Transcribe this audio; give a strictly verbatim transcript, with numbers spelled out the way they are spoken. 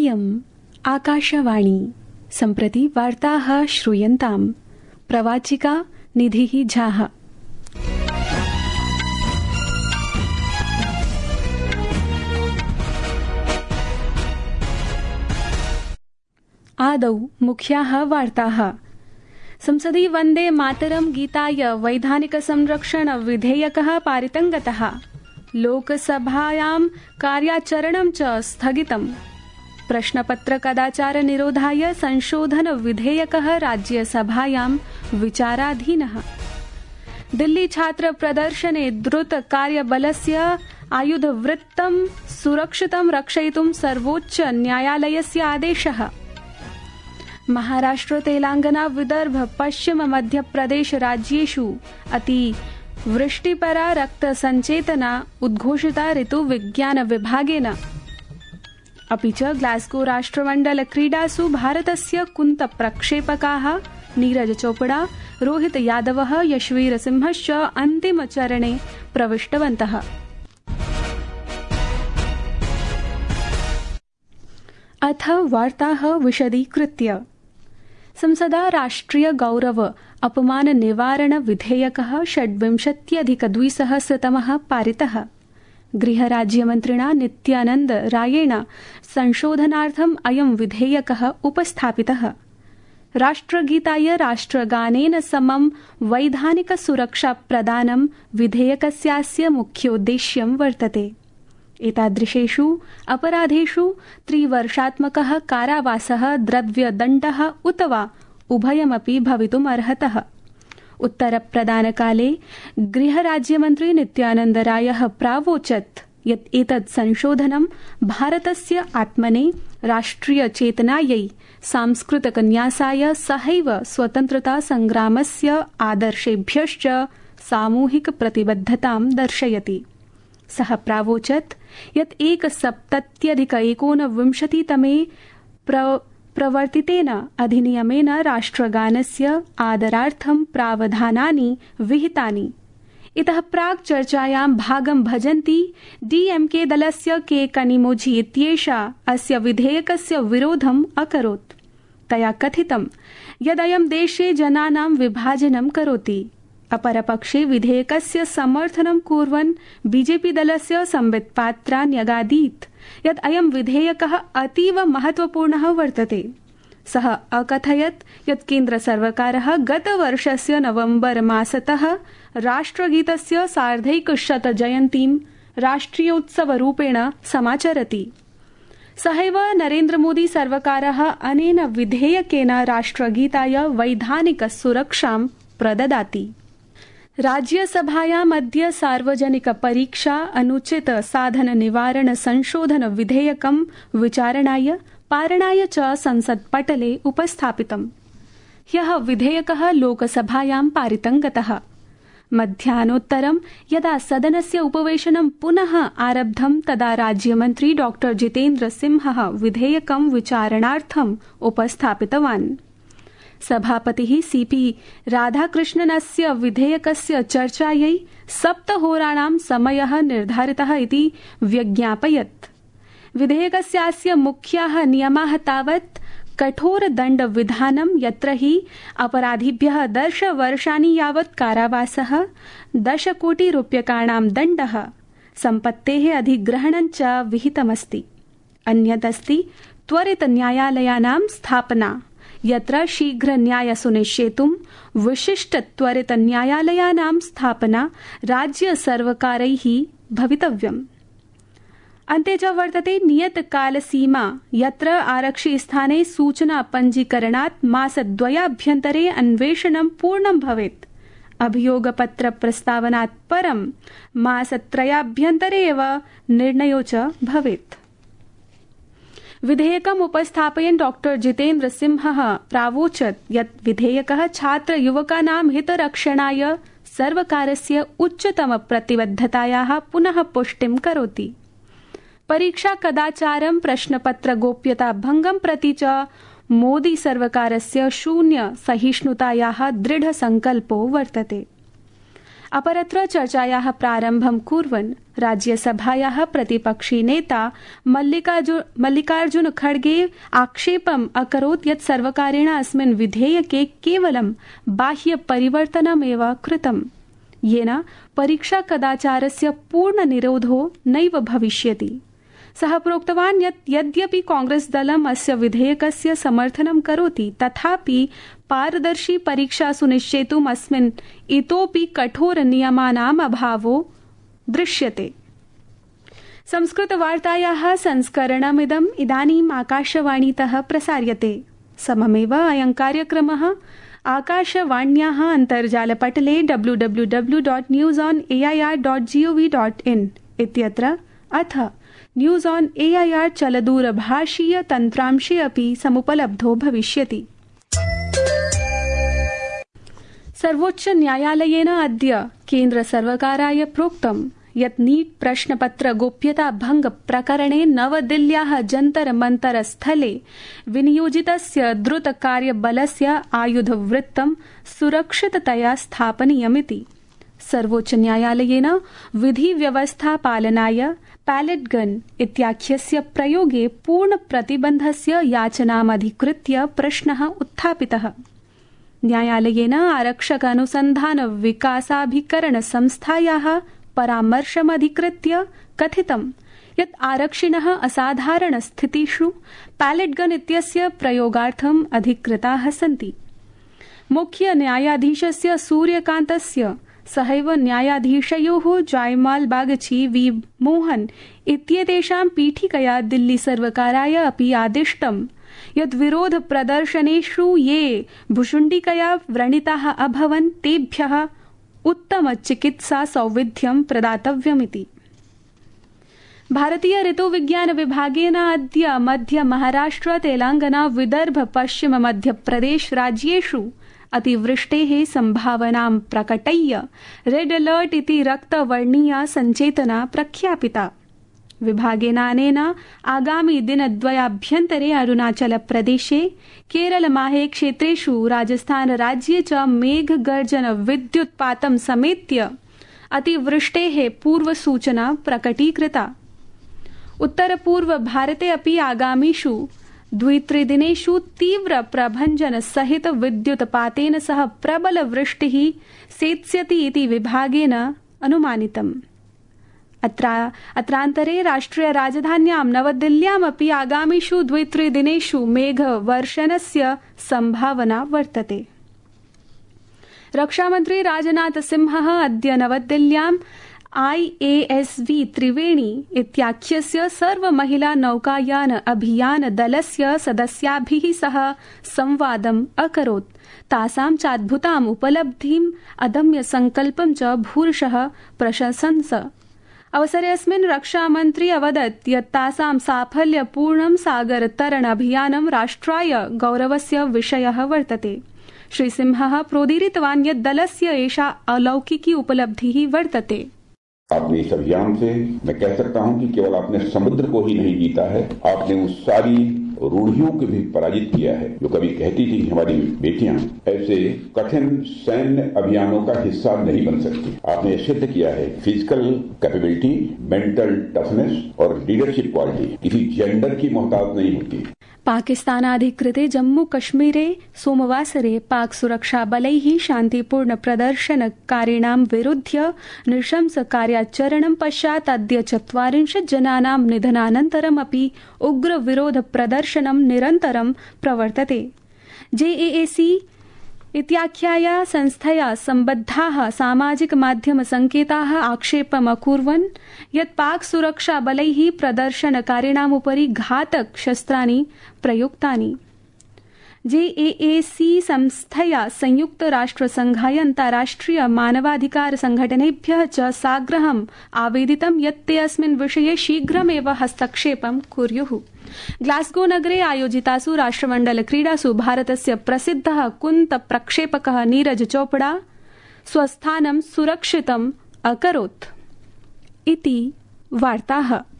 इयम् आकाशवाणी। सम्प्रति वार्ताः श्रूयन्ताम्। प्रवाचिका निधिः झाः। आदौ मुख्याः वार्ताः। संसदि वन्दे मातरं गीताय वैधानिक संरक्षण विधेयकः पारितङ्गतः। लोकसभायां कार्याचरणं च स्थगितम्। प्रश्नपत्र कदाचार निरोधाय संशोधन विधेयकः राज्यसभायां विचाराधीनः। दिल्ली छात्र प्रदर्शने द्रुत कार्यबलस्य आयुधवृत्तं सुरक्षितं रक्षयितुं सर्वोच्च न्यायालयस्य आदेशः। महाराष्ट्र तेलंगाना विदर्भ पश्चिम मध्यप्रदेश राज्येषु अति वृष्टिपरा रक्तसञ्चेतना उद्घोषिता ऋतुविज्ञान विभागेन। अपि च ग्लास्गो राष्ट्रमण्डल क्रीडासु भारतस्य कुन्त प्रक्षेपकाः नीरज चोपड़ा, रोहित यादवः, यशवीर सिंहश्च अन्तिमचरणे प्रविष्टवन्तः। अथ वार्ताः विशदीकृत्य। संसदा राष्ट्रिय गौरव अपमान निवारण विधेयकः षड्विंशत्यधिकद्विसहस्रतमः पारितः। गृहराज्यमन्त्रिणा नित्यानन्द रायेण संशोधनार्थम् अयं विधेयकः उपस्थापितः। राष्ट्रगीताय राष्ट्रगानेन समं वैधानिक सुरक्षा प्रदानं विधेयकस्यास्य मुख्योद्देश्यं वर्तते। एतादृशेषु अपराधेषु त्रिवर्षात्मकः कारावासः, द्रव्यदण्डः उत वा उभयमपि भवितुम् अर्हतः। उत्तरप्रदानकाले गृहराज्यमन्त्री नित्यानन्द रायः प्रावोचत् यत् एतत् संशोधनं भारतस्य आत्मने, राष्ट्रियचेतनायै, सांस्कृतिकन्यासाय सहैव स्वतन्त्रता संग्रामस्य आदर्शेभ्यश्च सामूहिक प्रतिबद्धतां दर्शयति। सः प्रावोचत् यत् एकसप्तत्यधिक एकोनविंशतितमे प्र प्रवर्तितेन अधिनियमेन राष्ट्रगानस्य आदरार्थं प्रावधानानि विहितानि। इतः प्राक् चर्चायां भागं भजन्ती डीएमके दलस्य के कनिमोझी इत्येषा अस्य विधेयकस्य विरोधम् अकरोत्। तया कथितं यदयं देशे जनानां विभाजनं करोति। अपरपक्षे विधेयकस्य समर्थनं कुर्वन् बीजेपी दलस्य संबित पात्रा न्यगादीत् यत् अयं विधेयकः अतीव महत्वपूर्णः वर्तते। सः अकथयत् यत् केन्द्रसर्वकारः गतवर्षस्य नवम्बर मासतः राष्ट्रगीतस्य सार्धैकशतजयन्तीं राष्ट्रियोत्सवरूपेण समाचरति। सहैव नरेन्द्रमोदी सर्वकारः अनेन विधेयकेन राष्ट्रगीताय वैधानिक सुरक्षां प्रददाति। राज्यसभायाम् अद्य सार्वजनिक परीक्षा अनुचित साधन निवारण संशोधन विधेयकं विचारणाय, पारणाय च संसत्पटले उपस्थापितम्। ह्यः विधेयकः लोकसभायां पारितङ्गतः। मध्याह्नोत्तरं यदा सदनस्य उपवेशनं पुनः आरब्धं तदा राज्यमन्त्री डॉक्टर जितेन्द्र सिंहः विधेयकं विचारणार्थम् उपस्थापितवान्। सभापतिः सीपी राधाकृष्णनस्य विधेयकस्य चर्चायै सप्तहोराणां समयः निर्धारितः इति व्यज्ञापयत्। विधेयकस्यास्य मुख्याः नियमाः तावत् कठोरदण्डविधानं, यत्र हि अपराधिभ्यः दशवर्षाणि यावत् कारावासः, दशकोटिरूप्यकाणां दण्डः, सम्पत्तेः अधिग्रहणं च विहितमस्ति। अन्यदस्ति त्वरित न्यायालयानां स्थापना, यत्र शीघ्र न्याय सुनिश्चेतुं विशिष्ट त्वरित न्यायालयानां स्थापना राज्य सर्वकारैः भवितव्यम्। अन्ते च वर्तते नियतकालसीमा, यत्र आरक्षिस्थाने सूचना पञ्जीकरणात् मासद्वयाभ्यन्तरे अन्वेषणं पूर्णं भवेत्। अभियोगपत्र प्रस्तावनात् परं मासत्रयाभ्यन्तरे एव निर्णयो च भवेत्। विधेयकम् उपस्थापयन् डॉक्टर जितेन्द्र सिंहः प्रावोचत् यत् विधेयकः छात्र युवकानां हितरक्षणाय सर्वकारस्य उच्चतम प्रतिबद्धतायाः पुनः पुष्टिं करोति। परीक्षा कदाचारं, प्रश्नपत्र गोप्यता भंगं प्रति च मोदी सर्वकारस्य शून्य सहिष्णुतायाः दृढ संकल्पो वर्तते। अपरत्र चर्चायाः प्रारम्भं कुर्वन् राज्यसभायाः प्रतिपक्षी नेता मल्लिकार्जुन खड़गे आक्षेपम् अकरोत् यत् सर्वकारेण अस्मिन् विधेयके केवलं बाह्य परिवर्तनमेव कृतम्, येन परीक्षा कदाचारस्य पूर्णनिरोधो नैव भविष्यति। सः प्रोक्तवान् यत् यद्यपि कांग्रेस दलम् अस्य विधेयकस्य समर्थनं करोति, तथापि पारदर्शी परीक्षा सुनिश्चेतुम् अस्मिन् इतोपि कठोर नियमानाम् अभावो दृश्यते। संस्कृतवार्तायाः संस्करणमिदम् इदानीम् आकाशवाणीतः प्रसार्यते। सममेव अयं कार्यक्रमः आकाशवाण्याः अन्तर्जालपटले W W W dot news on A I R dot G O V dot in इत्यत्र अथ news on A I R चलदूरभाषीय तन्त्रांशे अपि समुपलब्धो भविष्यति। सर्वोच्च न्यायालयेन अद्य केन्द्रसर्वकाराय प्रोक्तं यत् नीट् प्रश्नपत्र गोप्यता भंग प्रकरणे नवदिल्ल्याः जन्तर मन्तर स्थले विनियोजितस्य द्रुतकार्यबलस्य आयुधवृत्तं सुरक्षिततया स्थापनीयमिति। सर्वोच्च न्यायालयेन विधि व्यवस्था पालनाय पैलेट गन इत्याख्यस्य प्रयोगे पूर्ण प्रतिबन्धस्य याचनामधिकृत्य प्रश्नः उत्थापितः। न्यायालयेन आरक्षक अनुसन्धान विकासाभिकरण संस्थायाः परामर्शमधिकृत्य कथितं यत् आरक्षिणः असाधारण स्थितिषु पैलेट गन इत्यस्य प्रयोगार्थम् अधिकृताः सन्ति। मुख्य न्यायाधीशस्य सूर्यकान्तस्य सहैव न्यायाधीशयोः जयमाल बागची, वी मोहन इत्येतेषां पीठिकया दिल्ली सर्वकाराय अपि आदिष्टम् यत् विरोध प्रदर्शनेषु ये भुशुण्डिकया व्रणिताः अभवन् तेभ्यः उत्तम चिकित्सा सौविध्यं प्रदातव्यमिति। भारतीय ऋतुविज्ञान विभागेन अद्य मध्य महाराष्ट्र, तेलंगाना, विदर्भ, पश्चिम मध्यप्रदेश राज्येषु अतिवृष्टेः संभावनां प्रकटय्य रेड अलर्ट इति रक्तवर्णीया सञ्चेतना प्रख्यापिता। विभागेनानेन आगामि दिनद्वयाभ्यन्तरे अरुणाचल प्रदेशे, केरल माहे क्षेत्रेषु, राजस्थान राज्ये च मेघगर्जन विद्युत्पातं समेत्य अतिवृष्टेः पूर्वसूचना प्रकटीकृता। उत्तरपूर्व भारते अपि आगामिषु द्वित्रिदिनेषु तीव्र प्रभञ्जन सहित विद्युत्पातेन सह प्रबल वृष्टिः सेत्स्यति इति विभागेन अनुमानितम्। अत्रान्तरे राष्ट्रिय राजधान्यां नवदिल्ल्यामपि आगामिषु द्वित्रिदिनेषु मेघवर्षणस्य संभावना वर्तते। रक्षामन्त्री राजनाथ सिंहः अद्य नवदिल्ल्यां I A S V Triveni इत्याख्यस्य सर्वमहिला नौकायान अभियान दलस्य सदस्याभिः सह संवादम् अकरोत्। तासां चाद्भुताम् उपलब्धिम्, अदम्य संकल्पं च भूरिशः प्रशंसन्स। अवसरेऽस्मिन् रक्षामन्त्री अवदत् यत् तासां साफल्यपूर्णं सागरतरण अभियानं राष्ट्राय गौरवस्य विषयः वर्तते। श्रीसिंहः प्रोदीरितवान् यत् दलस्य एषा अलौकिकी उपलब्धिः वर्तते। आपने इस अभियान से मैं कह सकता हूं कि केवल आपने समुद्र को ही नहीं जीता है, आपने उस सारी रूढ़ियों को भी पराजित किया है जो कभी कहती थी हमारी बेटियां ऐसे कठिन सैन्य अभियानों का हिस्सा नहीं बन सकती। आपने सिद्ध किया है फिजिकल कैपेबिलिटी, मेंटल टफनेस और लीडरशिप क्वालिटी किसी जेंडर की मोहताज नहीं होती। पाकिस्तानाधिकृते जम्मू कश्मीरे सोमवासरे पाक सुरक्षा बलैः शान्तिपूर्ण प्रदर्शनकारिणां विरुध्य नृशंस कार्याचरणं पश्चात् अद्य चत्वारिंशत् जनानां निधनानन्तरमपि उग्र विरोध प्रदर्शनं निरन्तरं प्रवर्तते। जेएसी इत्याख्याया संस्थया सम्बद्धाः सामाजिक माध्यम संकेताः आक्षेपम् अकुर्वन् यत् पाक सुरक्षा बलैः प्रदर्शनकारिणाम् उपरि घातक शस्त्राणि प्रयुक्तानि। जेएसी संस्थया संयुक्त राष्ट्र संघाय अन्ताराष्ट्रिय मानवाधिकार संघटनेभ्यः च साग्रहम् आवेदितं यत् ते अस्मिन् विषये शीघ्रमेव हस्तक्षेपं कुर्युः। ग्लास्गो नगरे आयोजितासु राष्ट्रमण्डल क्रीडासु भारतस्य प्रसिद्धः कुन्त प्रक्षेपकः नीरज चोपड़ा स्वस्थानं सुरक्षितम् अकरोत् इति वार्ताः।